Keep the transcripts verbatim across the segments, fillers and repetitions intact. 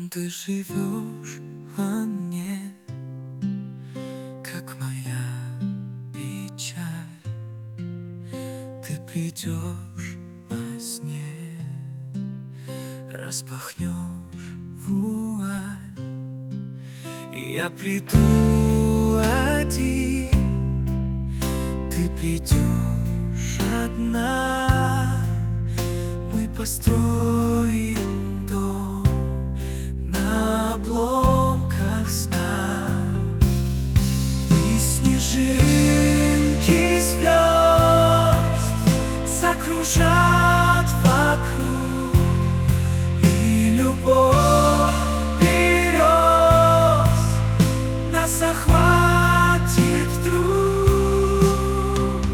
Ты живешь во мне, как моя печаль. Ты придешь во сне, распахнешь вуаль, и я приду один. Ты придешь одна, мы построим дом на обломках сна. И снежинки звезд закружат вокруг, и любовь берез нас охватит вдруг.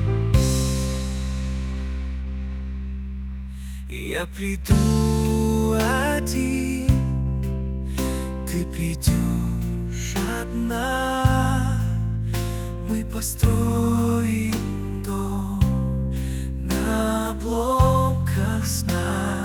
И я приду один, ты придешь одна, мы построим дом на обломках сна.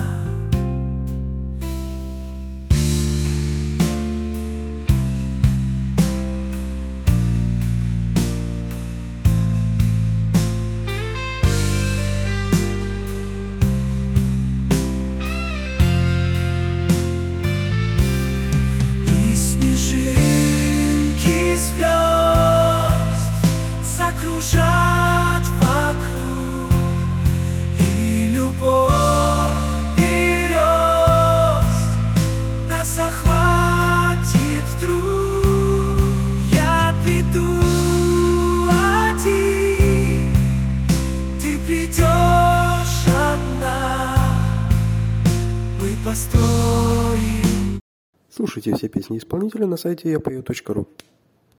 Закружат вокруг, и любовь берез нас охватит вдруг. Я приду один, ты придешь одна, мы построим. Слушайте все песни исполнителя на сайте я пою точка ру.